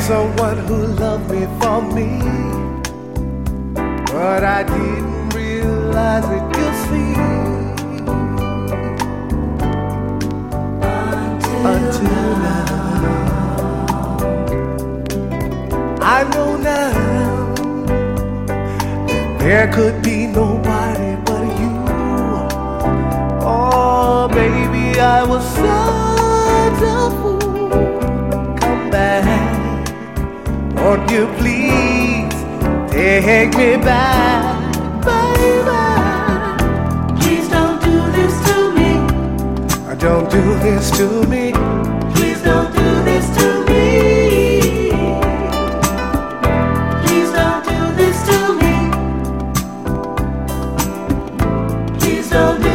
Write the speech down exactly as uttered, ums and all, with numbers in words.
someone who loved me for me, but I didn't realize it, you see, until, until now. I know now that there could be nobody but you. Oh, baby, I was such a fool. Come back, won't you please take me back, baby? Please don't do this to me. Don't do this to me. Please don't do this to me. Please don't do this to me. Please don't do